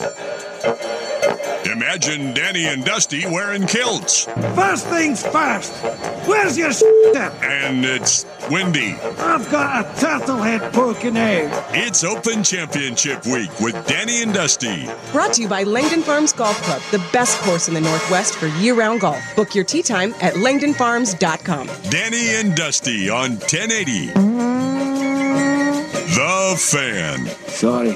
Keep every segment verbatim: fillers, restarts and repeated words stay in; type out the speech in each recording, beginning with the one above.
Imagine Danny and Dusty wearing kilts. First things first, where's your s***? And it's windy. I've got a turtle head poking out. It's Open Championship Week with Danny and Dusty. Brought to you by Langdon Farms Golf Club, the best course in the Northwest for year-round golf. Book your tee time at langdon farms dot com. Danny and Dusty on ten eighty. The Fan. Sorry.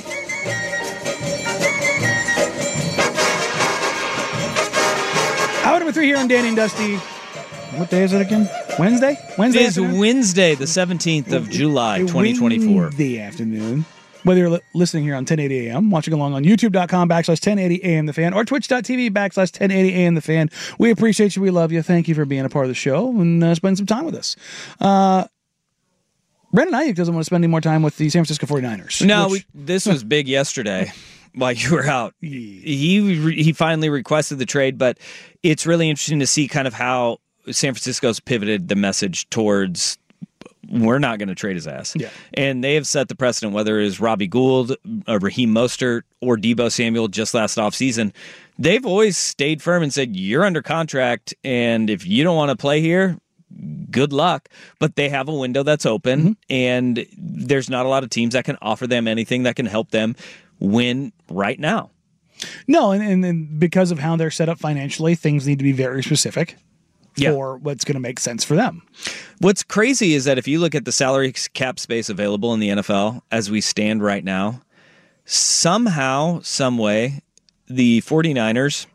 Hour number three here on Danny and Dusty. What day is it again? Wednesday? Wednesday It is afternoon? Wednesday, the seventeenth of July, twenty twenty-four. Wednesday afternoon. Whether you're li- listening here on ten eighty A M, watching along on youtube.com backslash 1080 AM The Fan, or twitch.tv backslash 1080 AM The Fan, we appreciate you. We love you. Thank you for being a part of the show and uh, spending some time with us. Uh, Brandon Ayuk doesn't want to spend any more time with the San Francisco forty-niners. No, which, we, this was big yesterday while you were out. He he finally requested the trade, but it's really interesting to see kind of how San Francisco's pivoted the message towards we're not going to trade his ass. Yeah. And they have set the precedent, whether it is Robbie Gould, uh, Raheem Mostert, or Deebo Samuel just last offseason. They've always stayed firm and said, you're under contract, and if you don't want to play here, good luck. But they have a window that's open, mm-hmm. and there's not a lot of teams that can offer them anything that can help them win right now. No, and, and, and because of how they're set up financially, things need to be very specific yeah. for what's going to make sense for them. What's crazy is that if you look at the salary cap space available in the N F L as we stand right now, somehow, some way, the forty-niners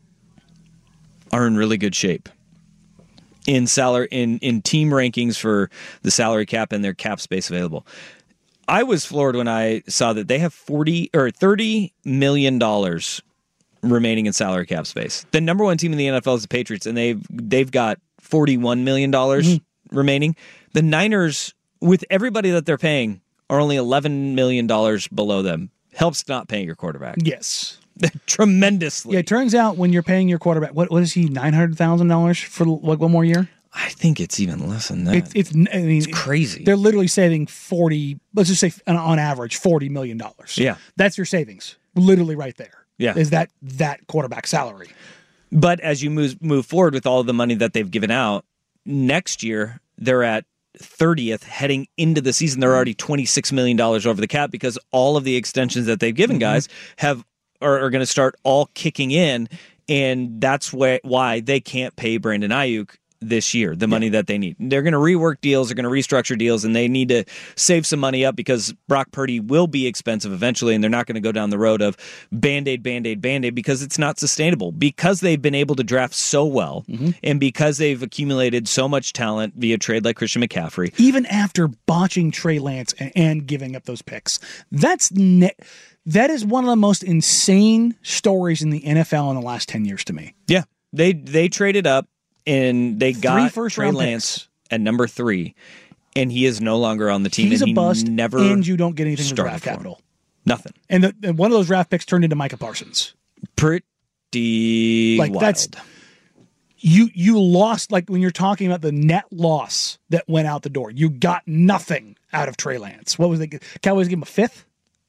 are in really good shape in salary in, in team rankings for the salary cap and their cap space available. I was floored when I saw that they have forty or thirty million dollars remaining in salary cap space. The number one team in the N F L is the Patriots, and they've they've got forty-one million dollars mm-hmm. remaining. The Niners, with everybody that they're paying, are only eleven million dollars below them. Helps not paying your quarterback. Yes. Tremendously. Yeah, it turns out when you're paying your quarterback, what what is he, nine hundred thousand dollars for like one more year? I think it's even less than that. It's, it's, I mean, it's crazy. They're literally saving forty, let's just say on average, forty million dollars. Yeah. That's your savings, literally right there. Yeah. Is that that quarterback salary. But as you move move forward with all of the money that they've given out, next year they're at thirtieth heading into the season. They're already twenty-six million dollars over the cap because all of the extensions that they've given mm-hmm. guys have are, are going to start all kicking in, and that's why, why they can't pay Brandon Ayuk this year, the money yeah. that they need. They're going to rework deals, they're going to restructure deals, and they need to save some money up because Brock Purdy will be expensive eventually, and they're not going to go down the road of Band-Aid, Band-Aid, Band-Aid because it's not sustainable. Because they've been able to draft so well, mm-hmm. and because they've accumulated so much talent via trade like Christian McCaffrey. Even after botching Trey Lance and, and giving up those picks, that's ne- that is one of the most insane stories in the N F L in the last ten years to me. Yeah, they they traded up, and they got Trey Lance picks. at number three, and he is no longer on the team. He's and a he bust, never and you don't get anything in the draft capital. Nothing. And, the, and one of those draft picks turned into Micah Parsons. Pretty like wild. That's you. You lost, like when you're talking about the net loss that went out the door. You got nothing out of Trey Lance. What was the Cowboys give him a fifth?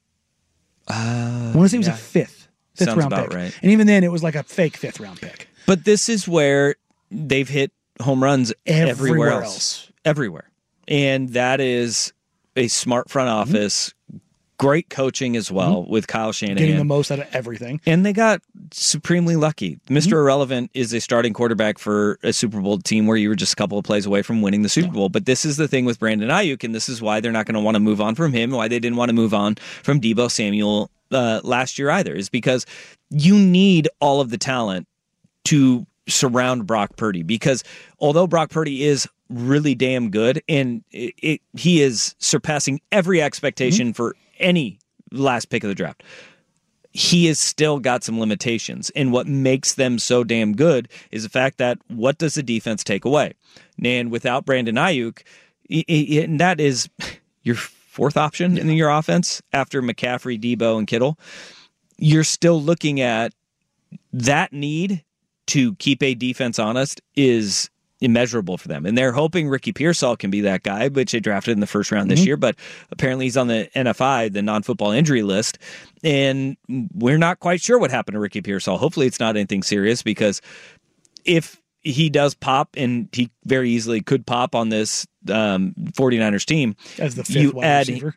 Uh, I want to say it was yeah. a fifth, fifth Sounds round about pick, right. and even then it was like a fake fifth round pick. But this is where they've hit home runs everywhere, everywhere else. else. Everywhere. And that is a smart front office, mm-hmm. great coaching as well mm-hmm. with Kyle Shanahan. Getting the most out of everything. And they got supremely lucky. Mister Mm-hmm. Irrelevant is a starting quarterback for a Super Bowl team where you were just a couple of plays away from winning the Super yeah. Bowl. But this is the thing with Brandon Ayuk, and this is why they're not going to want to move on from him, why they didn't want to move on from Deebo Samuel uh, last year either, is because you need all of the talent to surround Brock Purdy, because although Brock Purdy is really damn good and it, it, he is surpassing every expectation mm-hmm. for any last pick of the draft, he has still got some limitations. And what makes them so damn good is the fact that what does the defense take away? And without Brandon Ayuk, it, it, and that is your fourth option yeah. in your offense after McCaffrey, Deebo, and Kittle, you're still looking at that need to keep a defense honest is immeasurable for them. And they're hoping Ricky Pearsall can be that guy, which they drafted in the first round this Mm-hmm. year, but apparently he's on the N F I, the non-football injury list. And we're not quite sure what happened to Ricky Pearsall. Hopefully it's not anything serious, because if he does pop, and he very easily could pop on this um, 49ers team, As the fifth you wide add receiver.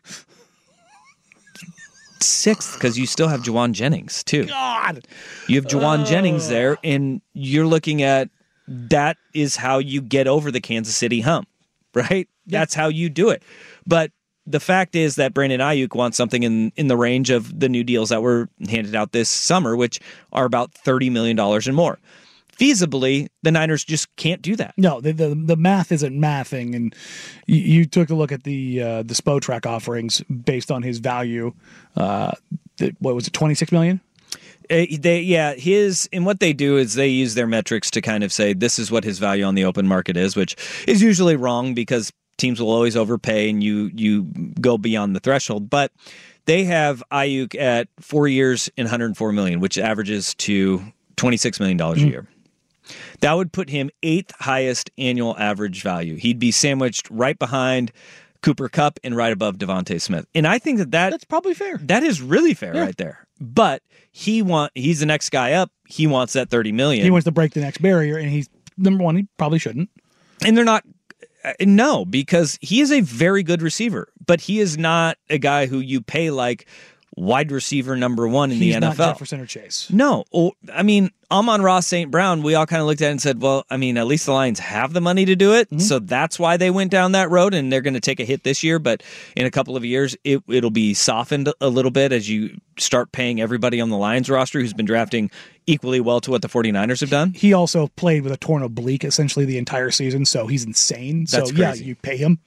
sixth, because you still have Juwan Jennings too. God. You have Juwan Jennings there, and you're looking at that is how you get over the Kansas City hump, right? That's how you do it. But the fact is that Brandon Ayuk wants something in, in the range of the new deals that were handed out this summer, which are about thirty million dollars and more. Feasibly, the Niners just can't do that. No, the, the the math isn't mathing, and you, you took a look at the uh, the Spotrac offerings based on his value. Uh, the, what was it, twenty-six million? Uh, they, yeah, his and what they do is they use their metrics to kind of say this is what his value on the open market is, which is usually wrong because teams will always overpay and you you go beyond the threshold. But they have Ayuk at four years and one hundred four million, which averages to twenty-six million dollars mm-hmm. a year. That would put him eighth highest annual average value. He'd be sandwiched right behind Cooper Kupp and right above Devontae Smith. And I think that, that that's probably fair. That is really fair yeah. right there. But he want he's the next guy up. He wants that thirty million dollars. He wants to break the next barrier, and he's number one. He probably shouldn't. And they're not. No, because he is a very good receiver, but he is not a guy who you pay like wide receiver number one in he's the N F L. Not Jefferson or Chase. No, or, I mean, Amon-Ra Saint Brown, we all kind of looked at it and said, well, I mean, at least the Lions have the money to do it, mm-hmm. so that's why they went down that road, and they're going to take a hit this year, but in a couple of years, it, it'll be softened a little bit as you start paying everybody on the Lions roster who's been drafting equally well to what the 49ers have done. He also played with a torn oblique essentially the entire season, so he's insane. That's so, crazy. yeah, you pay him.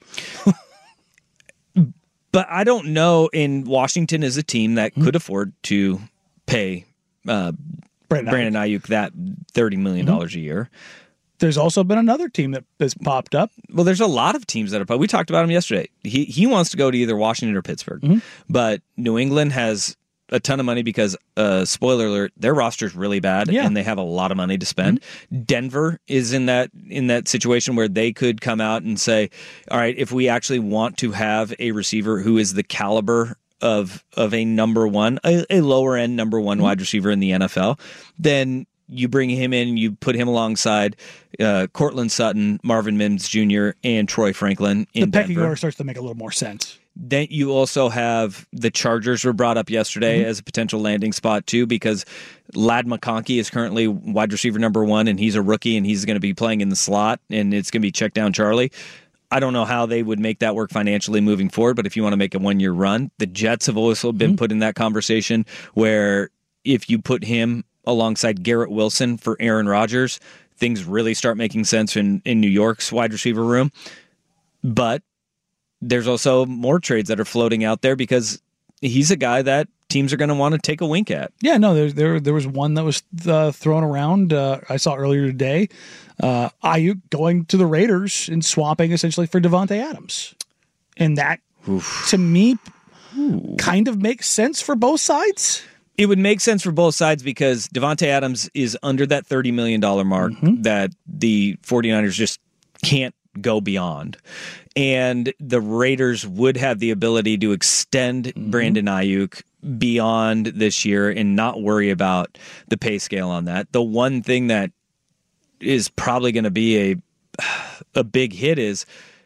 But I don't know, in Washington is a team that mm-hmm. could afford to pay uh, Brandon, Brandon Ayuk that thirty million dollars mm-hmm. a year. There's also been another team that has popped up. Well, there's a lot of teams that are. We talked about him yesterday. He he wants to go to either Washington or Pittsburgh, mm-hmm. but New England has a ton of money because, uh, spoiler alert, their roster's really bad yeah. and they have a lot of money to spend. Mm-hmm. Denver is in that in that situation where they could come out and say, all right, if we actually want to have a receiver who is the caliber of of a number one, a, a lower end number one mm-hmm. wide receiver in the N F L, then you bring him in, you put him alongside uh, Cortland Sutton, Marvin Mims Junior, and Troy Franklin in the pecking Denver. order starts to make a little more sense. Then you also have the Chargers were brought up yesterday mm-hmm. as a potential landing spot too, because Ladd McConkey is currently wide receiver number one, and he's a rookie, and he's going to be playing in the slot, and it's going to be check down Charlie. I don't know how they would make that work financially moving forward, but if you want to make a one-year run, the Jets have also been mm-hmm. put in that conversation where if you put him alongside Garrett Wilson for Aaron Rodgers, things really start making sense in, in New York's wide receiver room. But there's also more trades that are floating out there because he's a guy that teams are going to want to take a wink at. Yeah, no, there there there was one that was uh, thrown around. Uh, I saw earlier today. Uh, Ayuk going to the Raiders and swapping essentially for Devontae Adams, and that Oof. to me Ooh. kind of makes sense for both sides. It would make sense for both sides because Devontae Adams is under that thirty million dollars mark mm-hmm. that the 49ers just can't go beyond. And the Raiders would have the ability to extend mm-hmm. Brandon Ayuk beyond this year and not worry about the pay scale on that. The one thing that is probably going to be a a big hit is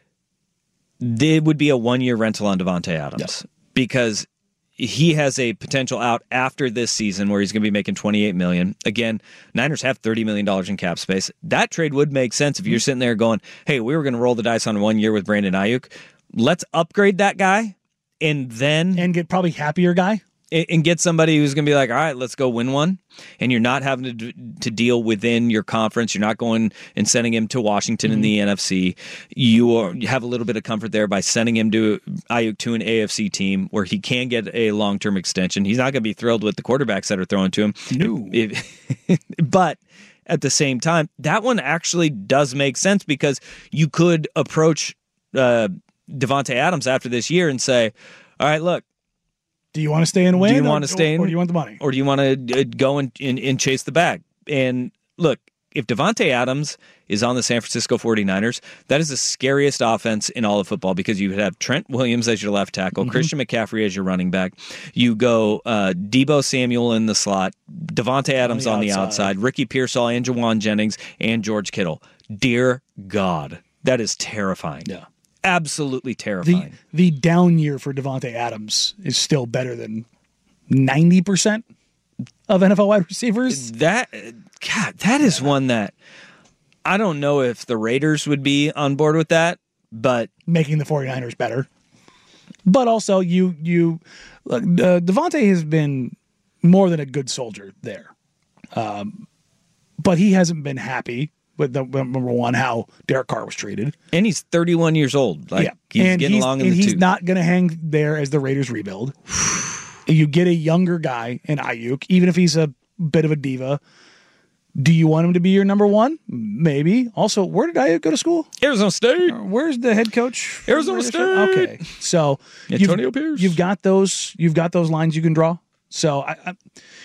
it would be a one-year rental on Devontae Adams yep. because he has a potential out after this season where he's going to be making twenty-eight million dollars. Again, Niners have thirty million dollars in cap space. That trade would make sense if you're sitting there going, hey, we were going to roll the dice on one year with Brandon Ayuk. Let's upgrade that guy and then... And get probably happier guy. And get somebody who's going to be like, all right, let's go win one. And you're not having to to deal within your conference. You're not going and sending him to Washington mm-hmm. in the N F C. You, are, you have a little bit of comfort there by sending him to Ayuk to an A F C team where he can get a long-term extension. He's not going to be thrilled with the quarterbacks that are thrown to him. No. If, but at the same time, that one actually does make sense because you could approach uh, Devontae Adams after this year and say, all right, look, do you want to stay and win? Do you want to stay in, or do you want the money? Or do you want to go and, and, and chase the bag? And look, if Devontae Adams is on the San Francisco forty-niners, that is the scariest offense in all of football because you would have Trent Williams as your left tackle, mm-hmm. Christian McCaffrey as your running back. You go uh, Deebo Samuel in the slot, Devontae Adams on the, on the outside. outside, Ricky Pearsall and Jawan Jennings, and George Kittle. Dear God, that is terrifying. Yeah. Absolutely terrifying. The, the down year for Devontae Adams is still better than ninety percent of N F L wide receivers. That, God, that is yeah. one that I don't know if the Raiders would be on board with that, but making the forty-niners better. But also, you, you, look, uh, Devontae has been more than a good soldier there. Um, but he hasn't been happy with the number one, how Derek Carr was treated. And he's thirty-one years old. Like, yeah. he's and getting he's, along in and the he's tooth. not going to hang there as the Raiders rebuild. You get a younger guy in Ayuk, even if he's a bit of a diva. Do you want him to be your number one? Maybe. Also, where did Ayuk go to school? Arizona State. Where's the head coach? Arizona State. Okay, so Antonio you've, Pierce. You've got those. You've got those lines you can draw. So, I, I,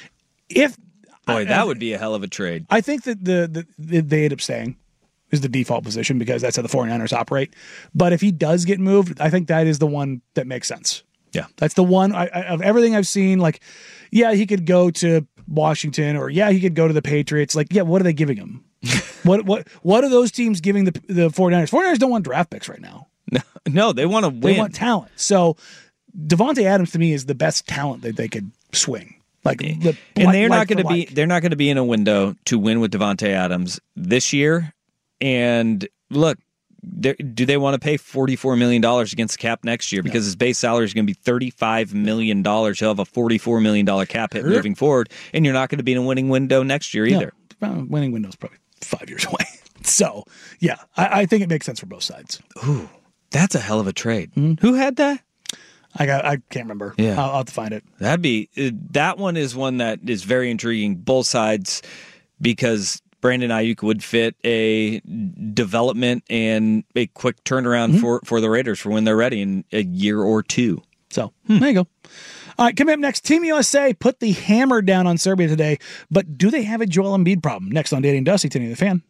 if boy, I, that I, would be a hell of a trade. I think that the, the they end up staying is the default position because that's how the forty-niners operate. But if he does get moved, I think that is the one that makes sense. Yeah, that's the one I, I, of everything I've seen. Like, yeah, he could go to Washington, or yeah, he could go to the Patriots. Like, yeah, what are they giving him? what what what are those teams giving the the forty-niners? forty-niners don't want draft picks right now. No, no, they want to win. They want talent. So Devontae Adams to me is the best talent that they could swing. Like, the, and they're like not going to be like. they're not going to be in a window to win with Devontae Adams this year. And look, do they want to pay forty-four million dollars against the cap next year? Because no. his base salary is going to be thirty-five million dollars. He'll have a forty-four million dollars cap hit moving forward, and you're not going to be in a winning window next year either. No, winning window is probably five years away. So, yeah, I, I think it makes sense for both sides. Ooh, that's a hell of a trade. Mm-hmm. Who had that? I got. I can't remember. Yeah, I'll, I'll have to find it. That'd be that one is one that is very intriguing. Both sides, because Brandon Ayuk would fit a development and a quick turnaround mm-hmm. for, for the Raiders for when they're ready in a year or two. So hmm. there you go. All right, coming up next, Team U S A put the hammer down on Serbia today, but do they have a Joel Embiid problem? Next on Danny and Dusty, Tinny the Fan.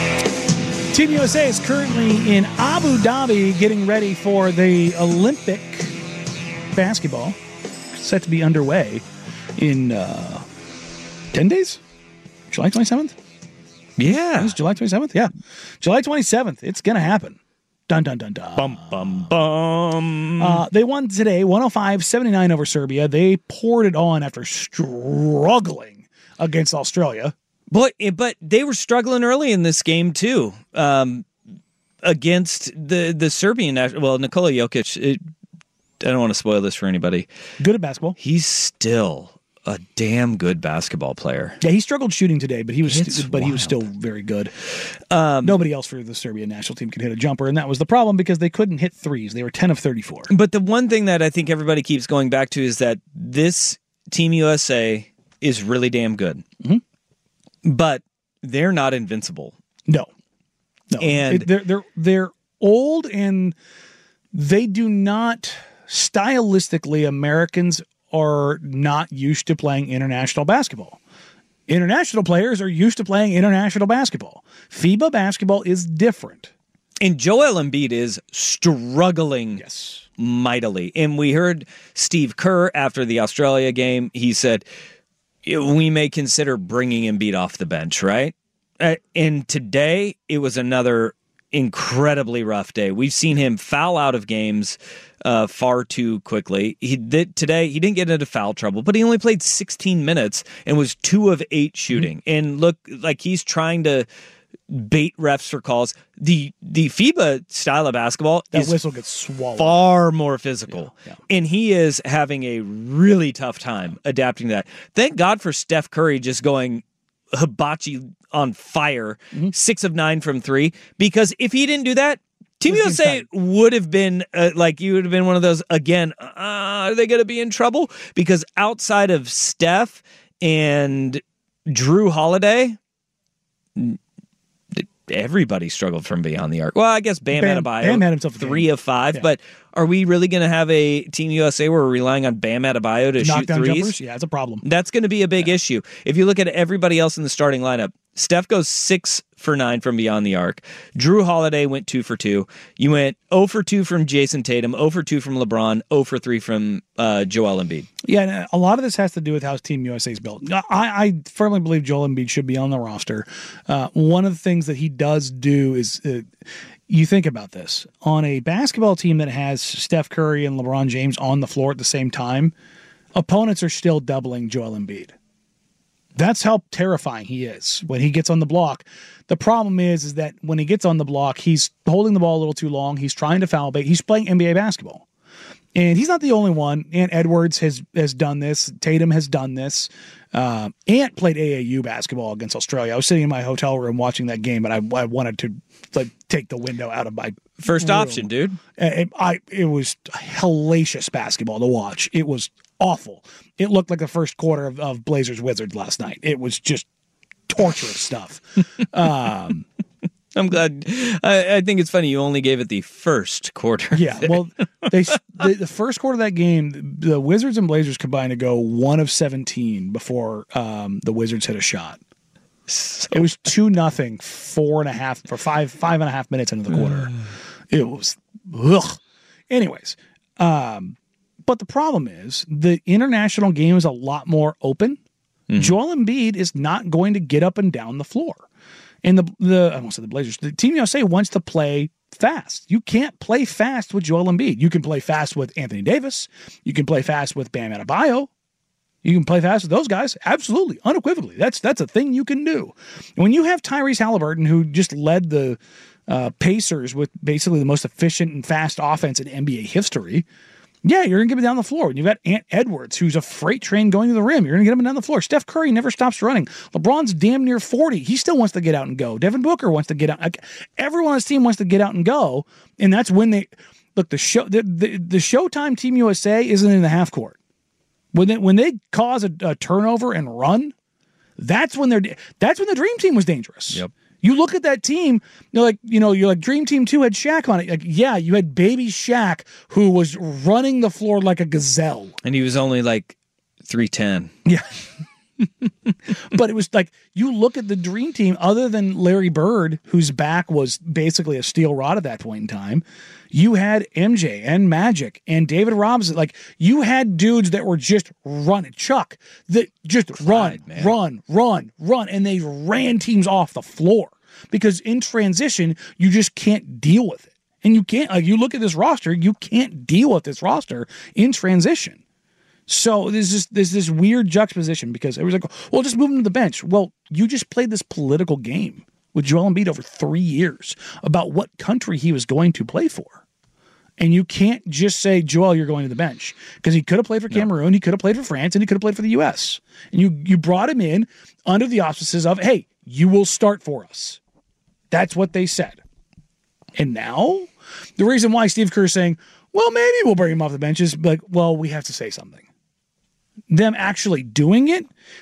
Team U S A is currently in Abu Dhabi getting ready for the Olympic basketball, set to be underway in uh, ten days? July twenty-seventh? Yeah. It's July twenty-seventh? Yeah. July twenty-seventh. It's going to happen. Dun, dun, dun, dun. Bum, bum, bum. Uh, they won today one oh five seventy-nine over Serbia. They poured it on after struggling against Australia. But, but they were struggling early in this game, too, um, against the, the Serbian national. Well, Nikola Jokic, it, I don't want to spoil this for anybody. Good at basketball. He's still a damn good basketball player. Yeah, he struggled shooting today, but he was st- but wild. he was still very good. Um, Nobody else for the Serbian national team could hit a jumper, and that was the problem because they couldn't hit threes. They were ten of thirty-four. But the one thing that I think everybody keeps going back to is that this Team U S A is really damn good. Mm-hmm. But they're not invincible. No. No. And it, they're they're they're old, and they do not stylistically Americans are not used to playing international basketball. International players are used to playing international basketball. FIBA basketball is different. And Joel Embiid is struggling yes. mightily. And we heard Steve Kerr after the Australia game. He said, we may consider bringing Embiid off the bench, right? Uh, and today, it was another incredibly rough day. We've seen him foul out of games uh, far too quickly. He did today. He didn't get into foul trouble, but he only played sixteen minutes and was two of eight shooting. Mm-hmm. And look like he's trying to bait refs for calls. The the FIBA style of basketball that is whistle gets swallowed. Far more physical, yeah, yeah. And he is having a really tough time adapting to that. Thank God for Steph Curry just going hibachi on fire, mm-hmm. six of nine from three, because if he didn't do that, Team U S A would have been uh, like, you would have been one of those, again, uh, are they going to be in trouble? Because outside of Steph and Drew Holiday, everybody struggled from beyond the arc. Well, I guess Bam, Bam Adebayo, Bam had himself three game. of five, yeah. But are we really going to have a Team U S A where we're relying on Bam Adebayo to Knock shoot down threes? Jumpers? Yeah, it's a problem. That's going to be a big yeah. issue. If you look at everybody else in the starting lineup, Steph goes six for nine from beyond the arc. Drew Holiday went two for two. You went zero for two from Jason Tatum, zero for two from LeBron, zero for three from uh, Joel Embiid. Yeah, and a lot of this has to do with how Team U S A is built. I, I firmly believe Joel Embiid should be on the roster. Uh, one of the things that he does do is, uh, you think about this, on a basketball team that has Steph Curry and LeBron James on the floor at the same time, opponents are still doubling Joel Embiid. That's how terrifying he is when he gets on the block. The problem is, is that when he gets on the block, he's holding the ball a little too long. He's trying to foul bait. He's playing N B A basketball. And he's not the only one. Ant Edwards has has done this. Tatum has done this. Uh, Ant played A A U basketball against Australia. I was sitting in my hotel room watching that game, but I, I wanted to like take the window out of my first room. option, dude. It, I, it was hellacious basketball to watch. It was awful. It looked like the first quarter of, of Blazers Wizards last night. It was just torturous stuff. Um, I'm glad. I, I think it's funny you only gave it the first quarter. Yeah, well, they the, the first quarter of that game, the, the Wizards and Blazers combined to go one of seventeen before um, the Wizards hit a shot. So it was two nothing, four and a half for five five and a half minutes into the quarter. It was ugh. Anyways, um, but the problem is the international game is a lot more open. Mm-hmm. Joel Embiid is not going to get up and down the floor. And the, the I won't say the Blazers, the Team U S A wants to play fast. You can't play fast with Joel Embiid. You can play fast with Anthony Davis. You can play fast with Bam Adebayo. You can play fast with those guys. Absolutely, unequivocally. That's that's a thing you can do. And when you have Tyrese Halliburton, who just led the uh, Pacers with basically the most efficient and fast offense in N B A history, yeah, you're going to get him down the floor. And you've got Ant Edwards, who's a freight train going to the rim. You're going to get him down the floor. Steph Curry never stops running. LeBron's damn near forty. He still wants to get out and go. Devin Booker wants to get out. Like, everyone on his team wants to get out and go. And that's when they look. The show, the the, the Showtime Team U S A isn't in the half court. When they when they cause a, a turnover and run, that's when they're that's when the Dream Team was dangerous. Yep. You look at that team, you're like, you know, you're like Dream Team two had Shaq on it. Like, yeah, you had baby Shaq who was running the floor like a gazelle. And he was only like three ten. Yeah. But it was like, you look at the Dream Team, other than Larry Bird, whose back was basically a steel rod at that point in time, you had M J and Magic and David Robinson. Like, you had dudes that were just running. Chuck, that just Clyde, run, man. run, run, run. And they ran teams off the floor because in transition, you just can't deal with it. And you can't, like, you look at this roster, you can't deal with this roster in transition. So there's this, there's this weird juxtaposition because it was like, well, just move him to the bench. Well, you just played this political game with Joel Embiid over three years about what country he was going to play for. And you can't just say, Joel, you're going to the bench. Because he could have played for Cameroon, no. He could have played for France, and he could have played for the U S. And you you brought him in under the auspices of, hey, you will start for us. That's what they said. And now, the reason why Steve Kerr is saying, well, maybe we'll bring him off the bench is like, well, we have to say something. Them actually doing it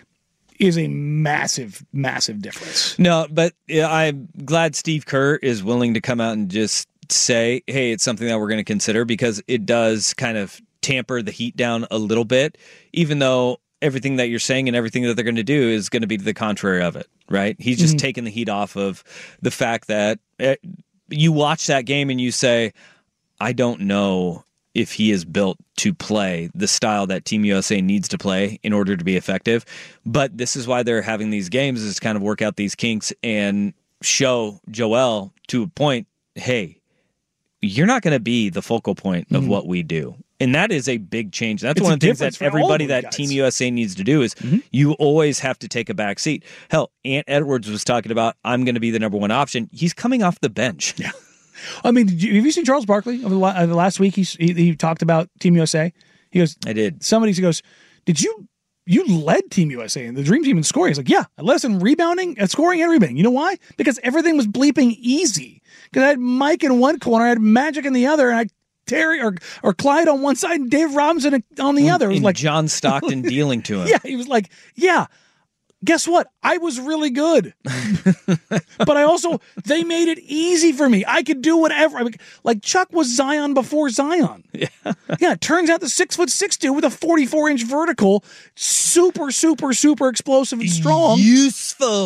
is a massive, massive difference. No, but yeah, I'm glad Steve Kerr is willing to come out and just say, hey, it's something that we're going to consider, because it does kind of tamper the heat down a little bit, even though everything that you're saying and everything that they're going to do is going to be to the contrary of it, right? He's just mm-hmm. taking the heat off of the fact that it, you watch that game and you say, I don't know if he is built to play the style that Team U S A needs to play in order to be effective. But this is why they're having these games, is to kind of work out these kinks and show Joel to a point, hey, you're not going to be the focal point of mm-hmm. what we do. And that is a big change. That's it's one of the things that everybody that guys. Team U S A needs to do is mm-hmm. you always have to take a back seat. Hell, Ant Edwards was talking about, I'm going to be the number one option. He's coming off the bench. Yeah. I mean, did you, have you seen Charles Barkley over the, uh, the last week? He, he he talked about Team U S A. He goes, I did. Somebody he goes, did you you led Team U S A and the Dream Team in scoring? He's like, yeah, I led us in rebounding, at scoring, and rebounding. You know why? Because everything was bleeping easy. Because I had Mike in one corner, I had Magic in the other, and I Terry or or Clyde on one side, and Dave Robinson on the other. It was and like John Stockton dealing to him. Yeah, he was like, yeah. Guess what? I was really good. But I also, they made it easy for me. I could do whatever. I mean, like Chuck was Zion before Zion. Yeah. Yeah, it turns out the six foot six dude with a forty-four inch vertical, super, super, super explosive and strong. Useful. Yeah,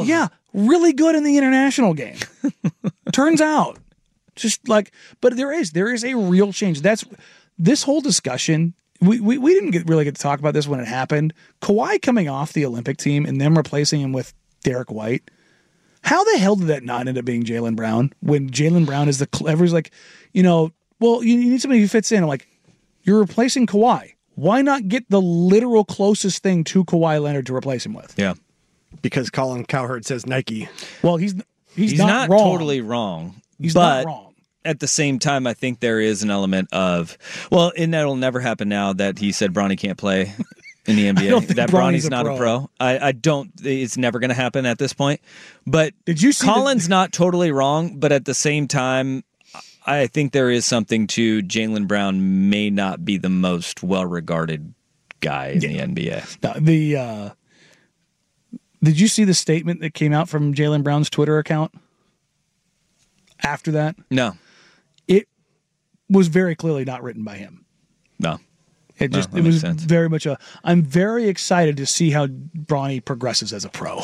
really good in the international game. Turns out. Just like, but there is, there is a real change. That's this whole discussion. We, we, we didn't get, really get to talk about this when it happened. Kawhi coming off the Olympic team and them replacing him with Derek White. How the hell did that not end up being Jaylen Brown when Jaylen Brown is the, everyone's like, you know, well, you need somebody who fits in. I'm like, you're replacing Kawhi. Why not get the literal closest thing to Kawhi Leonard to replace him with? Yeah. Because Colin Cowherd says Nike. Well, he's, he's, He's not, not wrong. totally wrong. He's but not wrong. At the same time, I think there is an element of, well, and that'll never happen now that he said Bronny can't play in the N B A. I don't think That Bronny's Bronny's a not pro. a pro. I, I don't, it's never going to happen at this point. But Did you see Colin's the- not totally wrong, but at the same time, I think there is something to Jaylen Brown may not be the most well-regarded guy in the N B A. No, the uh, did you see the statement that came out from Jaylen Brown's Twitter account after that? No, It was very clearly not written by him. no. It just that it makes was sense. very much a. I'm very excited to see how Bronny progresses as a pro.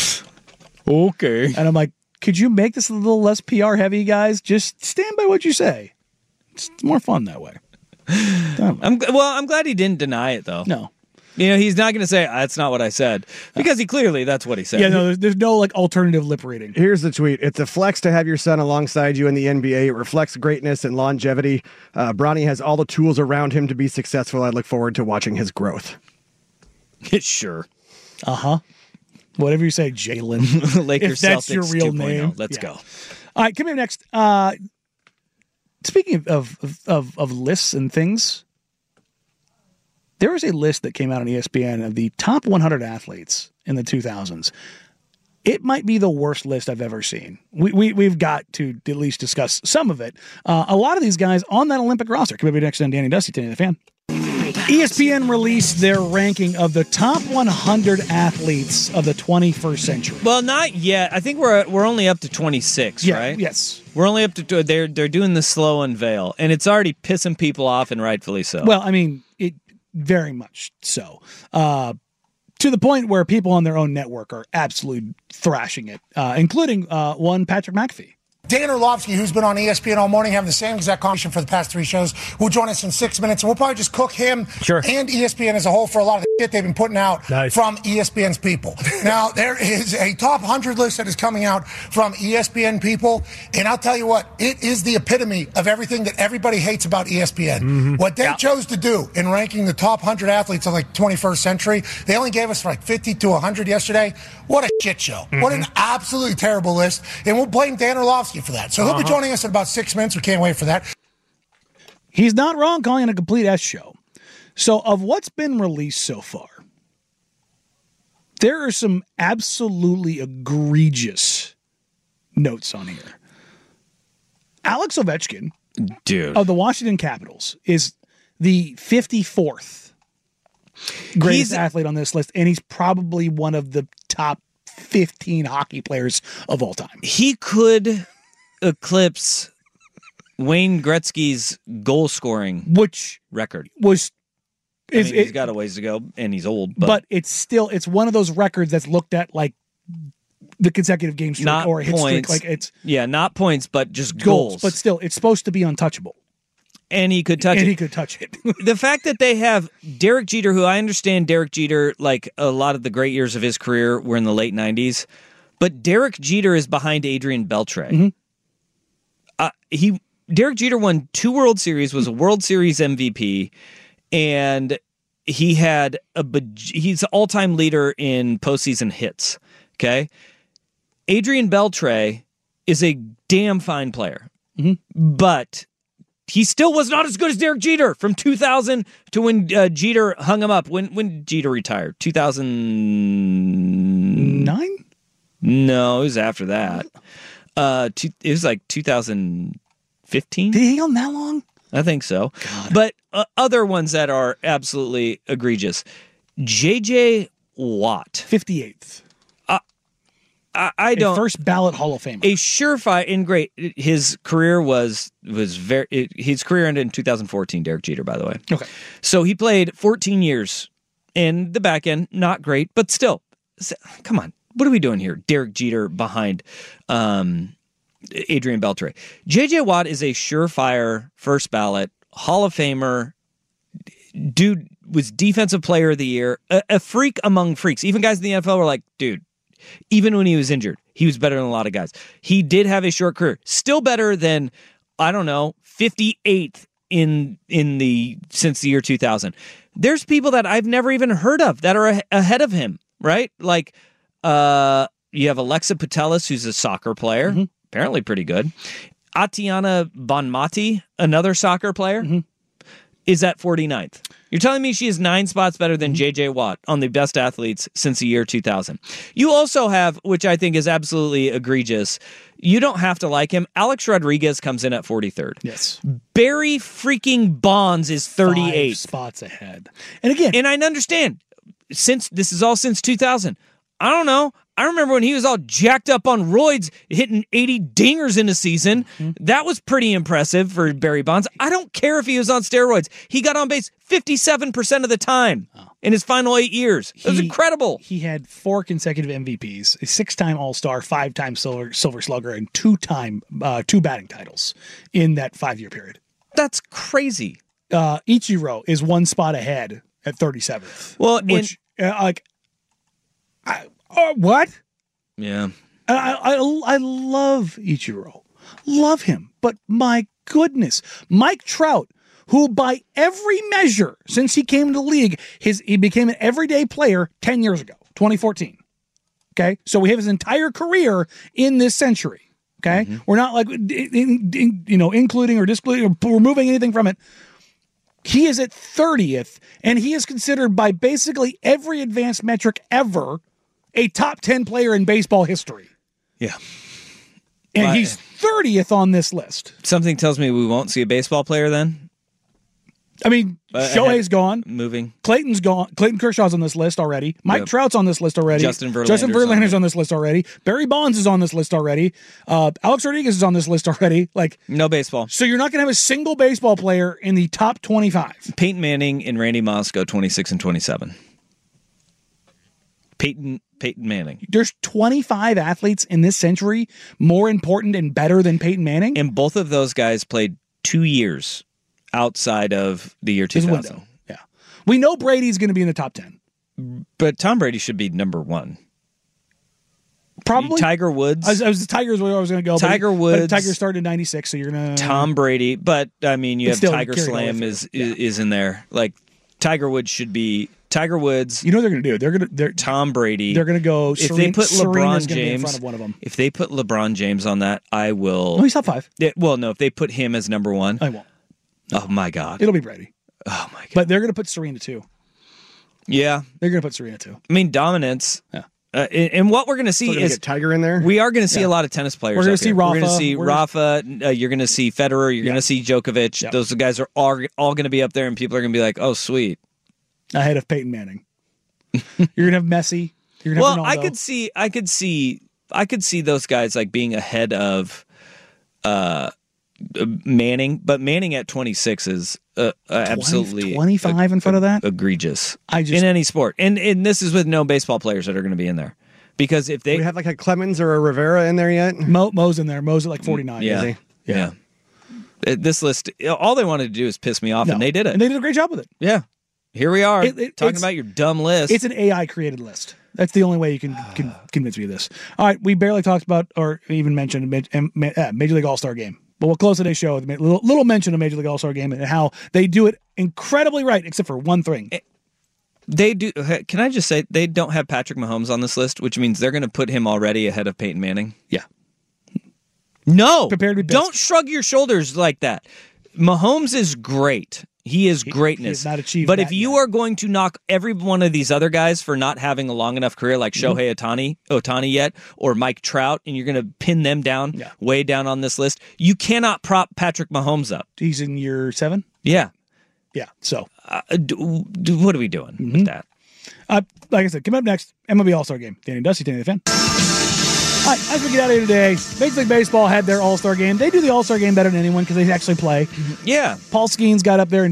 Okay. And I'm like, could you make this a little less P R heavy, guys? Just stand by what you say. It's more fun that way. I'm well. I'm glad he didn't deny it though. No. You know, he's not going to say that's not what I said because he clearly that's what he said. Yeah, no, there's, there's no like alternative lip reading. Here's the tweet. It's a flex to have your son alongside you in the N B A. It reflects greatness and longevity. Uh, Bronny has all the tools around him to be successful. I look forward to watching his growth. Sure. Uh huh. Whatever you say, Jalen. Lakers If that's Celtics your real 2.0. name. Let's Yeah. go. All right, come here next. Uh, speaking of, of of of lists and things, there was a list that came out on E S P N of the top one hundred athletes in the two thousands. It might be the worst list I've ever seen. We, we, we've got to at least discuss some of it. Uh, a lot of these guys on that Olympic roster. Come up next on Danny Dusty, Danny the Fan. E S P N released their ranking of the top one hundred athletes of the twenty-first century. Well, not yet. I think we're we're only up to twenty-six, Yeah, right? yes. We're only up to they're they're doing the slow unveil, and it's already pissing people off, and rightfully so. Well, I mean, it very much so. Uh, to the point where people on their own network are absolutely thrashing it, uh, including uh, one Patrick McAfee. Dan Orlovsky, who's been on E S P N all morning, having the same exact conversation for the past three shows, will join us in six minutes, and we'll probably just cook him Sure. and E S P N as a whole for a lot of the shit they've been putting out Nice. from E S P N's people. Now, there is a top one hundred list that is coming out from E S P N people, and I'll tell you what, it is the epitome of everything that everybody hates about E S P N. Mm-hmm. What they chose to do in ranking the top one hundred athletes of like twenty-first century, they only gave us like fifty to one hundred yesterday. What a shit show. What an absolutely terrible list, and we'll blame Dan Orlovsky for that. So he'll be joining us in about six minutes. We can't wait for that. He's not wrong calling it a complete S show. So, of what's been released so far, there are some absolutely egregious notes on here. Alex Ovechkin dude, of the Washington Capitals is the fifty-fourth greatest He's- athlete on this list, and he's probably one of the top fifteen hockey players of all time. he could eclipse Wayne Gretzky's goal scoring Which record. was I is mean, he's it- got a ways to go, and he's old, but, but, it's still it's one of those records that's looked at like the consecutive game streak not or hit points. streak. Like it's yeah, not points, but just goals, goals. but still it's supposed to be untouchable, and he could touch and it. he could touch it. The fact that they have Derek Jeter, who I understand Derek Jeter, like a lot of the great years of his career were in the late nineties, but Derek Jeter is behind Adrian Beltre. Mm-hmm. Uh, he Derek Jeter won two World Series, was a World Series M V P, and he had a he's the all-time leader in postseason hits. Okay, Adrian Beltre is a damn fine player, Mhm. but he still was not as good as Derek Jeter from two thousand to when uh, Jeter hung him up. When when Jeter retired, two thousand Nine? No, it was after that. Uh, two, it was like two thousand fifteen. Did he hang on that long? I think so. But uh, other ones that are absolutely egregious. J J Watt. fifty-eighth. I, I A don't. first ballot Hall of Famer. A surefire and great. His career was was very. It, his career ended in two thousand fourteen. Derek Jeter, by the way. Okay. So he played fourteen years in the back end. Not great, but still, come on. what are we doing here? Derek Jeter behind um, Adrian Beltre. J J Watt is a surefire first ballot Hall of Famer. Dude was defensive player of the year, a, a freak among freaks. Even guys in the N F L were like, dude, even when he was injured, he was better than a lot of guys. He did have a short career. Still better than, I don't know, fifty-eighth in in the since the year two thousand. There's people that I've never even heard of that are a, ahead of him, right? Like, uh, you have Alexa Putellas, who's a soccer player, mm-hmm. apparently pretty good. Atiana Bonmati, another soccer player, mm-hmm. is at forty-ninth. You're telling me she is nine spots better than J J Watt on the best athletes since the year two thousand. You also have, which I think is absolutely egregious, you don't have to like him. Alex Rodriguez comes in at forty-third. Yes. Barry freaking Bonds is thirty-eighth. Five spots ahead. And again, and I understand, since this is all since two thousand. I don't know. I remember when he was all jacked up on roids, hitting eighty dingers in a season. Mm-hmm. That was pretty impressive for Barry Bonds. I don't care if he was on steroids. He got on base fifty-seven percent of the time oh. in his final eight years. It was he, incredible. He had four consecutive M V Ps, a six-time All-Star, five-time Silver, Silver Slugger, and two-time uh, two batting titles in that five-year period. That's crazy. Uh, Ichiro is one spot ahead at thirty-seventh. Well, which, and, uh, like... I, uh, what? Yeah. I, I I love Ichiro. Love him. But my goodness, Mike Trout, who by every measure since he came to the league, his he became an everyday player ten years ago, twenty fourteen. Okay? So we have his entire career in this century. Okay? Mm-hmm. We're not like, in, in, you know, including or discluding or removing anything from it. He is at thirtieth, and he is considered by basically every advanced metric ever a top ten player in baseball history. Yeah. And but he's thirtieth on this list. Something tells me we won't see a baseball player then. I mean, uh, Shohei's gone. Moving. Clayton's gone. Clayton Kershaw's on this list already. Mike yep. Trout's on this list already. Justin Verlander's, Justin Verlander's on, on this list already. Barry Bonds is on this list already. Uh, Alex Rodriguez is on this list already. Like no baseball. So you're not going to have a single baseball player in the top twenty-five. Peyton Manning and Randy Moss go twenty-six and twenty-seven. Peyton Peyton Manning. There's twenty-five athletes in this century more important and better than Peyton Manning. And both of those guys played two years outside of the year two thousand. His window. Yeah. We know Brady's going to be in the top ten. But Tom Brady should be number one. Probably. Tiger Woods. I was, I was the Tigers where I was going to go. Tiger but, Woods. But Tiger started in ninety-six, so you're going to... Tom Brady. But, I mean, you have still, Tiger Slam is, yeah. is is in there. Like, Tiger Woods should be... Tiger Woods. You know what they're going to do? They're going to... They're, Tom Brady. They're going to go... If Serena, they put Serena's LeBron James... in front of one of them. If they put LeBron James on that, I will... No, he's top five. It, well, no, if they put him as number one... I won't. Oh, my God. It'll be Brady. Oh, my God. But they're going to put Serena, too. Yeah. They're going to put Serena, too. I mean, dominance. Yeah. Uh, and, and what we're going to see is get Tiger in there. We are going to see yeah. a lot of tennis players. We're going to see Rafa. We're going to see we're Rafa. Uh, you're going to see Federer. You're yeah. going to see Djokovic. Yep. Those guys are all, all going to be up there, and people are going to be like, "Oh, sweet." Ahead of Peyton Manning. You're going to have Messi. You're going to have Well, Ronaldo. I could see, I could see, I could see those guys like being ahead of uh, Manning, but Manning at twenty-six is uh, uh, absolutely twenty-five in front of that. Egregious. I just in any sport, and and this is with no baseball players that are going to be in there, because if they Do we have like a Clemens or a Rivera in there yet? Mo, Mo's in there. Mo's at like forty-nine. Yeah, Is he? yeah. yeah. This list, all they wanted to do is piss me off, No. and they did it. And they did a great job with it. Yeah. Here we are It- it- talking it's- about your dumb list. It's an A I created list. That's the only way you can, can convince me of this. All right, we barely talked about or even mentioned uh, Major League All-Star Game. But we'll close today's show with a little, little mention of Major League All-Star Game and how they do it incredibly right, except for one thing. They do. Can I just say they don't have Patrick Mahomes on this list, which means they're going to put him already ahead of Peyton Manning. Yeah. No, Prepared to be don't pissed. shrug your shoulders like that. Mahomes is great. He is greatness. he has not achieved but that if you yet. are going to knock every one of these other guys for not having a long enough career like Shohei Ohtani, Ohtani yet, or Mike Trout, and you're going to pin them down Yeah. way down on this list, you cannot prop Patrick Mahomes up. He's in year seven? Yeah. Yeah, so. Uh, do, do, what are we doing Mm-hmm. with that? Uh, like I said, coming up next, M L B All-Star Game. Danny and Dusty, Danny the Fan. All right, as we get out of here today, Major League Baseball had their All-Star Game. They do the All-Star Game better than anyone because they actually play. Yeah. Paul Skeens got up there and dealt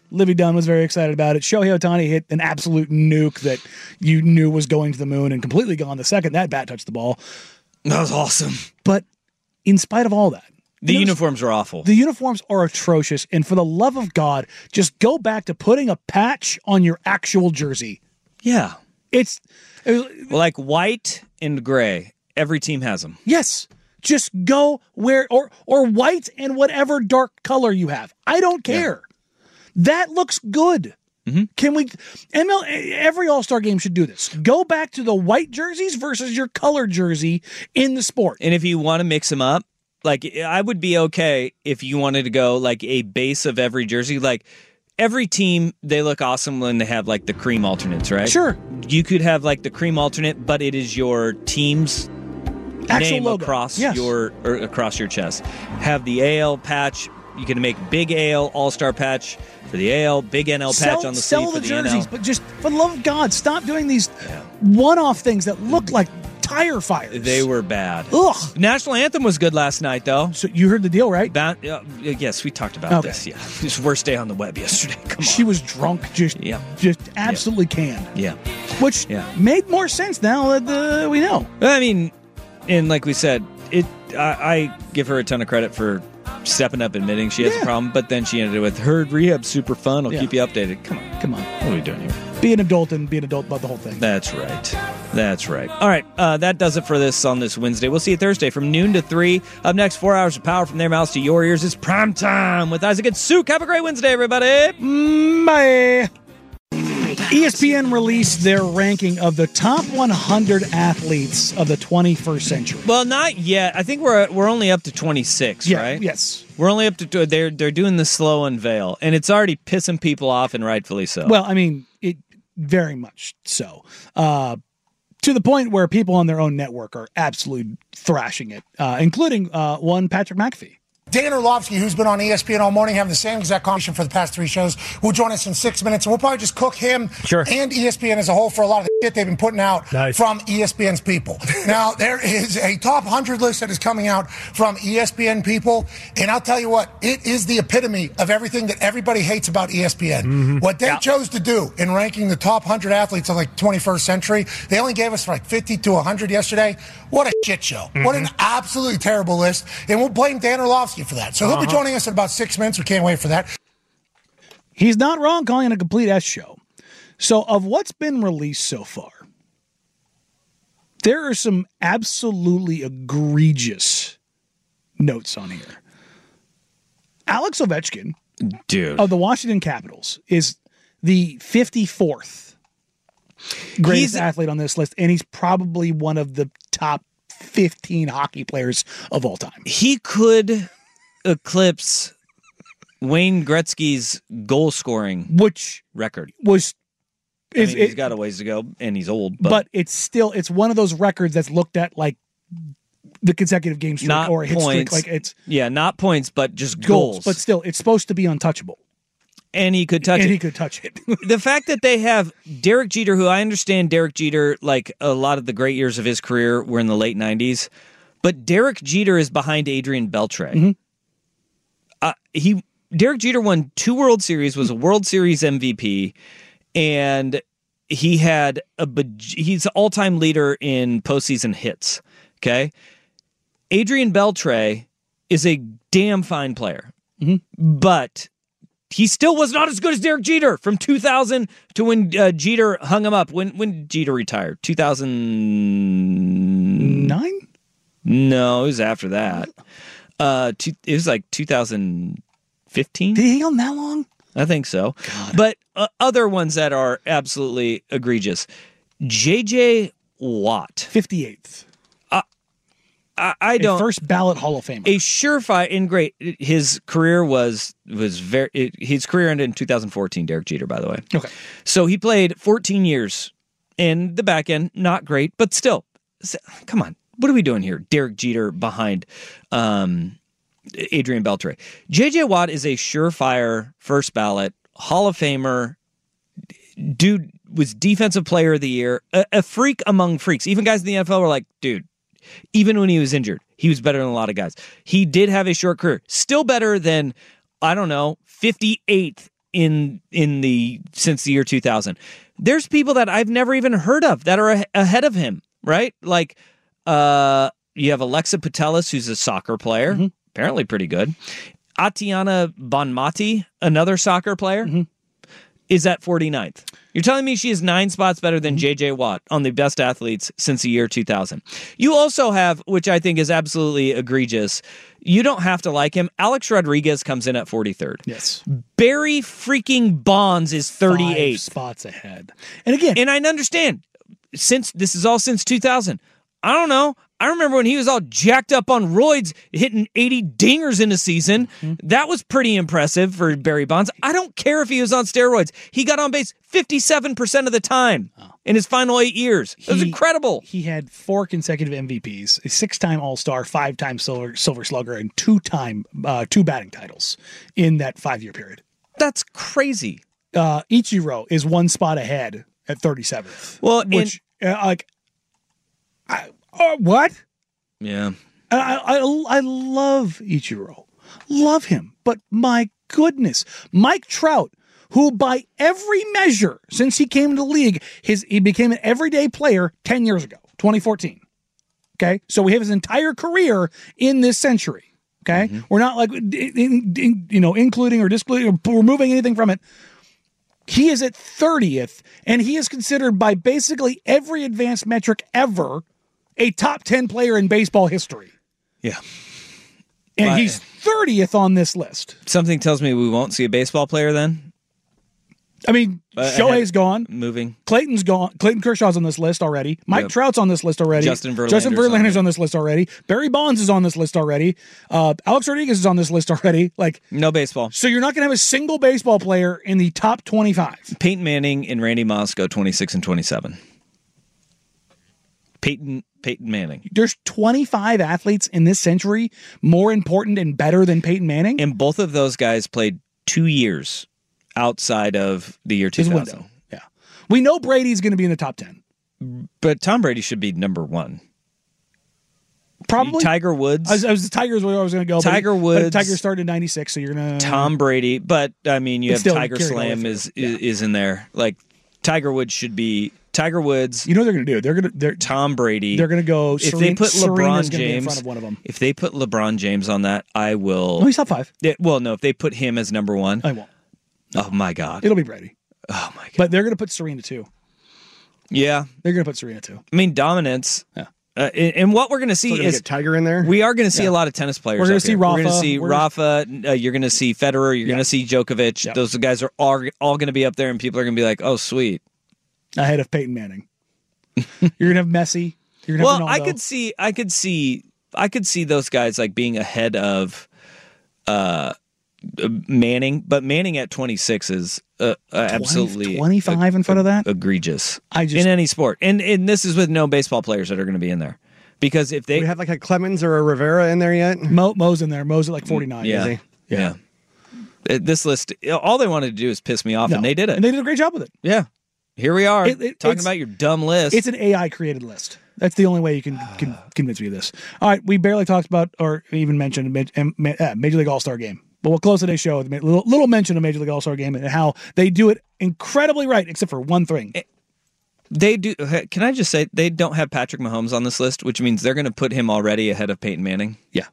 Livy Dunn was very excited about it. Shohei Ohtani hit an absolute nuke that you knew was going to the moon and completely gone the second that bat touched the ball. That was awesome. But in spite of all that, the uniforms were awful. The uniforms are atrocious. And for the love of God, just go back to putting a patch on your actual jersey. Yeah. It's it was, like white and gray. Every team has them. Yes. Just go where, or or white and whatever dark color you have. I don't care. Yeah. That looks good. Mm-hmm. Can we, M L, every All-Star game should do this. Go back to the white jerseys versus your colored jersey in the sport. And if you want to mix them up, like, I would be okay if you wanted to go like a base of every jersey. Like, every team, they look awesome when they have like the cream alternates, right? Sure. You could have like the cream alternate, but it is your team's actual name logo across yes. your or across your chest. Have the A L patch. You can make big A L All-Star patch for the A L, big N L patch sell, on the sell sleeve the for the jerseys, N L. But just for the love of God, stop doing these yeah. one-off things that look like tire fires. They were bad. Ugh. National anthem was good last night, though. So you heard the deal, right? Ba- uh, yes, we talked about okay. this. Yeah, it was worst day on the web yesterday. Come on. She was drunk, just yeah. just absolutely yeah. canned. Yeah, which yeah. made more sense now that uh, we know. I mean, and like we said, it. I, I give her a ton of credit for stepping up, admitting she has yeah. a problem, but then she ended it with her rehab's super fun. I'll yeah. keep you updated. Come on, come on. What are we doing here? Be an adult and be an adult about the whole thing. That's right. That's right. All right, uh, that does it for this on this Wednesday. We'll see you Thursday from noon to three. Up next, four hours of power from their mouths to your ears. It's prime time with Isaac and Suk. Have a great Wednesday, everybody. Mm, bye. E S P N released their ranking of the top one hundred athletes of the twenty-first century. Well, not yet. I think we're we're only up to twenty-six, yeah, right? Yes. We're only up to they're they're doing the slow unveil, and it's already pissing people off, and rightfully so. Well, I mean, it very much so. Uh, to the point where people on their own network are absolutely thrashing it, uh, including uh, one Patrick McAfee. Dan Orlovsky, who's been on E S P N all morning, having the same exact conversation for the past three shows, will join us in six minutes, and we'll probably just cook him sure. and E S P N as a whole for a lot of the shit they've been putting out nice. from E S P N's people. Now, there is a top one hundred list that is coming out from E S P N people, and I'll tell you what, it is the epitome of everything that everybody hates about E S P N. Mm-hmm. What they yeah. chose to do in ranking the top one hundred athletes of like twenty-first century, they only gave us like fifty to one hundred yesterday. What a shit show. Mm-hmm. What an absolutely terrible list, and we'll blame Dan Orlovsky for that. So he'll uh-huh. be joining us in about six minutes. We can't wait for that. He's not wrong calling it a complete S show. So of what's been released so far, there are some absolutely egregious notes on here. Alex Ovechkin, dude, of the Washington Capitals, is the fifty-fourth greatest he's, athlete on this list, and he's probably one of the top fifteen hockey players of all time. He could eclipse Wayne Gretzky's goal scoring, which record was. Is, I mean, he's it, got a ways to go, and he's old. But. but it's still it's one of those records that's looked at like the consecutive game streak not or a hit points. streak. Like it's yeah, not points, but just goals. goals. But still, it's supposed to be untouchable. And he could touch and it. he could touch it. The fact that they have Derek Jeter, who I understand Derek Jeter, like a lot of the great years of his career were in the late nineties, but Derek Jeter is behind Adrian Beltre. Mm-hmm. Uh, he Derek Jeter won two World Series, was a World Series M V P, and he had a he's an all-time leader in postseason hits. Okay, Adrian Beltre is a damn fine player, mm-hmm. but he still was not as good as Derek Jeter from two thousand to when uh, Jeter hung him up. When when Jeter retired, two thousand nine? No, it was after that. Uh, two, it was like two thousand fifteen. Did he hang on that long? I think so. God. But uh, other ones that are absolutely egregious. J J Watt. fifty-eighth. Uh, I, I don't. A first ballot Hall of Famer. A surefire, and great. His career was, was very, it, his career ended in two thousand fourteen, Derek Jeter, by the way. Okay. So he played fourteen years in the back end. Not great, but still. Come on. What are we doing here? Derek Jeter behind um, Adrian Beltre. J J Watt is a surefire first ballot Hall of Famer. Dude was defensive player of the year, a, a freak among freaks. Even guys in the N F L were like, dude, even when he was injured, he was better than a lot of guys. He did have a short career. Still better than, I don't know, fifty-eighth in in the since the year two thousand. There's people that I've never even heard of that are a- ahead of him, right? Like, uh, you have Alexa Putellas, who's a soccer player, mm-hmm. apparently pretty good. Atiana Bonmati, another soccer player, mm-hmm. is at forty-ninth. You're telling me she is nine spots better than J J Watt on the best athletes since the year two thousand. You also have, which I think is absolutely egregious, you don't have to like him, Alex Rodriguez comes in at forty-third. Yes. Barry freaking Bonds is thirty-eight. Five spots ahead. And again, and I understand, since this is all since two thousand. I don't know. I remember when he was all jacked up on roids, hitting eighty dingers in a season. Mm-hmm. That was pretty impressive for Barry Bonds. I don't care if he was on steroids. He got on base fifty-seven percent of the time oh. in his final eight years. It was he, incredible. He had four consecutive M V Ps, a six-time All-Star, five-time Silver, Silver Slugger, and two-time uh, two batting titles in that five-year period. That's crazy. Uh, Ichiro is one spot ahead at thirty-seventh. Well, which, in, uh, like... I, uh, what? Yeah. I, I I love Ichiro. Love him. But my goodness, Mike Trout, who by every measure since he came to the league, his he became an everyday player ten years ago, twenty fourteen. Okay? So we have his entire career in this century. Okay? Mm-hmm. We're not like, in, in, you know, including or discluding or removing anything from it. He is at thirtieth, and he is considered by basically every advanced metric ever a top ten player in baseball history. Yeah. And but he's thirtieth on this list. Something tells me we won't see a baseball player then. I mean, uh, Shohei's gone. Moving. Clayton's gone. Clayton Kershaw's on this list already. Mike yep. Trout's on this list already. Justin Verlander's, Justin Verlander's on, on this list already. Barry Bonds is on this list already. Uh, Alex Rodriguez is on this list already. Like no baseball. So you're not going to have a single baseball player in the top twenty-five. Peyton Manning and Randy Moss go twenty-six and twenty-seven. Peyton Peyton Manning. There's twenty-five athletes in this century more important and better than Peyton Manning. And both of those guys played two years outside of the year two thousand. His window. Yeah. We know Brady's going to be in the top ten. But Tom Brady should be number one. Probably. Tiger Woods. I was, I was Tigers where I was going to go. Tiger but, Woods. But Tiger started in ninety-six, so you're going to... Tom Brady. But, I mean, you have still Tiger Slam is, yeah. is is in there. Like, Tiger Woods should be... Tiger Woods. You know what they're going to do? They're going to... They're, Tom Brady. They're going to go... If Serena, they put LeBron Serena's James... in front of one of them. If they put LeBron James on that, I will... No, he's top five. It, well, no, if they put him as number one... I won't. Oh, my God. It'll be Brady. Oh, my God. But they're going to put Serena, too. Yeah. They're going to put Serena, too. I mean, dominance. Yeah. Uh, and, and what we're going to see gonna is get Tiger in there. We are going to see yeah. a lot of tennis players. We're going to see Rafa. We're going to see we're Rafa. Uh, you're going to see Federer. You're yeah. going to see Djokovic. Yeah. Those guys are all, all going to be up there, and people are going to be like, "Oh, sweet." Ahead of Peyton Manning. You're going to have Messi. You're going to well, have Ronaldo. I could see, I could see, I could see those guys like being ahead of uh, Manning, but Manning at twenty-six is uh, uh, absolutely twenty-five in front of that. Egregious. I just in any sport, and and this is with no baseball players that are going to be in there. Because if they Do we have like a Clemens or a Rivera in there yet? Mo, Mo's in there. Mo's at like forty-nine. Yeah, is he? yeah. yeah. This list, all they wanted to do is piss me off, No. and they did it. And they did a great job with it. Yeah. Here we are It- it- talking it's- about your dumb list. It's an A I created list. That's the only way you can, can convince me of this. All right, we barely talked about or even mentioned Major League All-Star Game. But we'll close today's show with a little, little mention of Major League All-Star Game and how they do it incredibly right, except for one thing. They do. Can I just say they don't have Patrick Mahomes on this list, which means they're going to put him already ahead of Peyton Manning. Yeah.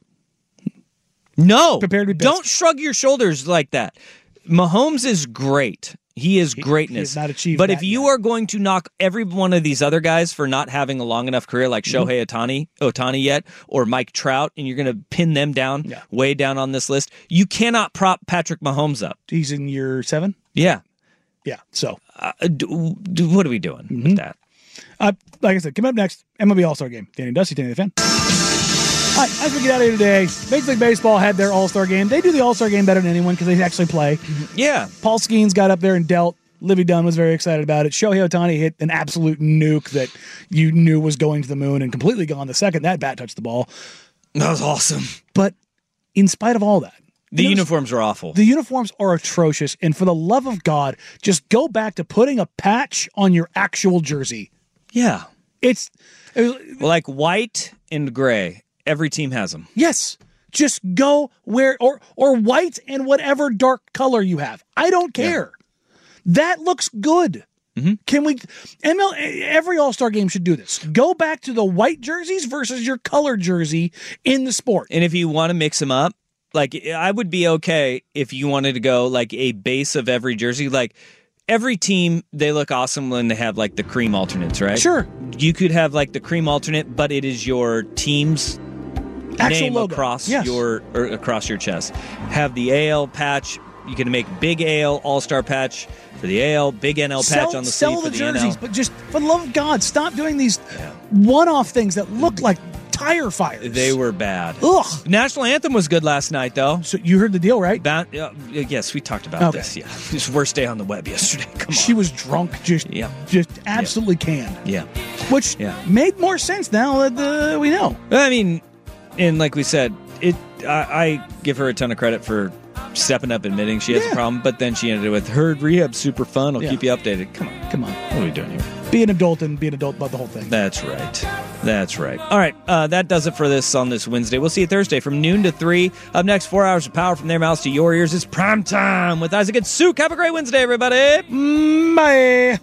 No, Prepared to be don't pissed. shrug your shoulders like that. Mahomes is great. He is greatness. he has not achieved but that if you yet. are going to knock every one of these other guys for not having a long enough career like Shohei Ohtani, Ohtani yet, or Mike Trout, and you're going to pin them down Yeah. way down on this list, you cannot prop Patrick Mahomes up. He's in year seven? Yeah. Yeah, so. Uh, do, do, what are we doing Mm-hmm. with that? Uh, like I said, coming up next, M L B All-Star Game. Danny and Dusty, Danny the Fan. All right, as we get out of here today, Major League Baseball had their All-Star Game. They do the All-Star Game better than anyone because they actually play. Yeah. Paul Skeens got up there and dealt. Livy Dunn was very excited about it. Shohei Ohtani hit an absolute nuke that you knew was going to the moon and completely gone the second that bat touched the ball. That was awesome. But in spite of all that, The you know, uniforms are awful. The uniforms are atrocious. And for the love of God, just go back to putting a patch on your actual jersey. Yeah. It's it was, Like white and gray. Every team has them. yes. Just go where or or white and whatever dark color you have. I don't care. Yeah. That looks good. Mm-hmm. Can we? M L, every All-Star game should do this. Go back to the white jerseys versus your color jersey in the sport. And if you want to mix them up, like I would be okay if you wanted to go like a base of every jersey. Like every team, they look awesome when they have like the cream alternates, right? Sure. You could have like the cream alternate, but it is your team's actual name logo across yes. your or across your chest. Have the A L patch. You can make big A L All-Star patch for the A L, big N L sell, patch on the sell sleeve the for the jerseys, N L. but just for the love of God, stop doing these yeah. one-off things that look like tire fires. They were bad. Ugh. National anthem was good last night, though. So you heard the deal, right? That, uh, yes, we talked about okay. this. Yeah, it was worst day on the web yesterday. Come on. She was drunk, just yeah. just absolutely yeah. canned. Yeah, which yeah. made more sense now that uh, we know. I mean, and like we said, it. I, I give her a ton of credit for stepping up, admitting she has yeah. a problem, but then she ended it with her rehab's super fun. I'll yeah. keep you updated. Come on, come on. What are we doing here? Be an adult and be an adult about the whole thing. That's right. That's right. All right, uh, that does it for this on this Wednesday. We'll see you Thursday from noon to three. Up next, four hours of power from their mouths to your ears. It's prime time with Isaac and Suk. Have a great Wednesday, everybody. Mm, bye.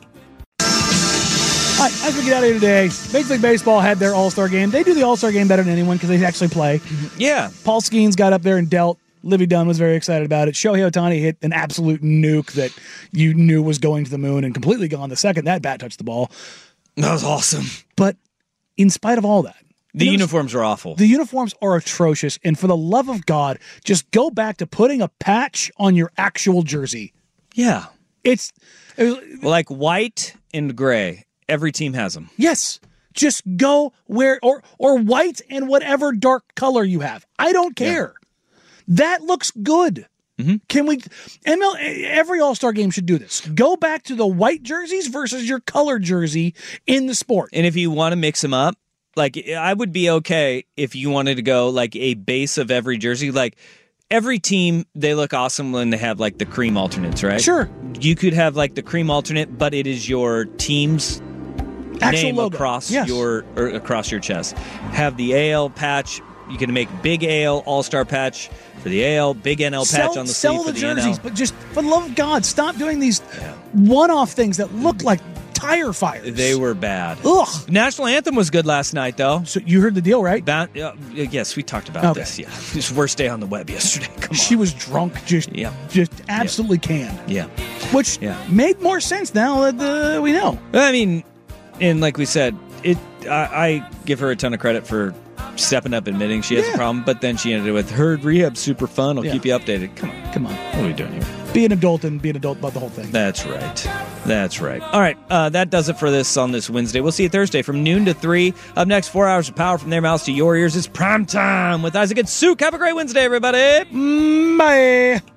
All right, as we get out of here today, Major League Baseball had their All-Star game. They do the All-Star game better than anyone because they actually play. Yeah. Paul Skeens got up there and dealt. Livy Dunn was very excited about it. Shohei Ohtani hit an absolute nuke that you knew was going to the moon and completely gone the second that bat touched the ball. That was awesome. But in spite of all that, the uniforms are awful. The uniforms are atrocious. And for the love of God, just go back to putting a patch on your actual jersey. Yeah. It's it, like white and gray. Every team has them. Yes. Just go where or or white and whatever dark color you have. I don't care. Yeah. That looks good. Mm-hmm. Can we? M L, every All-Star game should do this. Go back to the white jerseys versus your color jersey in the sport. And if you want to mix them up, like I would be okay if you wanted to go like a base of every jersey. Like every team, they look awesome when they have like the cream alternates, right? Sure. You could have like the cream alternate, but it is your team's actual name logo. across yes. your or across your chest. Have the A L patch. You can make big A L All-Star patch for the A L, big N L patch sell, on the sell sleeve for the the jerseys, N L. but just for the love of God, stop doing these yeah. one-off things that look like tire fires. They were bad. Ugh. National anthem was good last night, though. So you heard the deal, right? That, uh, yes, we talked about okay. this. Yeah, it was worst day on the web yesterday. Come on. She was drunk, just yeah. just absolutely yeah. canned. Yeah, which yeah. made more sense now that uh, we know. I mean, and like we said, it. I, I give her a ton of credit for stepping up, admitting she has yeah. a problem, but then she ended it with her rehab's super fun. I'll yeah. keep you updated. Come on, come on. What are we doing here? Be an adult and be an adult about the whole thing. That's right. That's right. All right, uh, that does it for this on this Wednesday. We'll see you Thursday from noon to three. Up next, four hours of power from their mouths to your ears. It's prime time with Isaac and Suk. Have a great Wednesday, everybody. Mm, bye.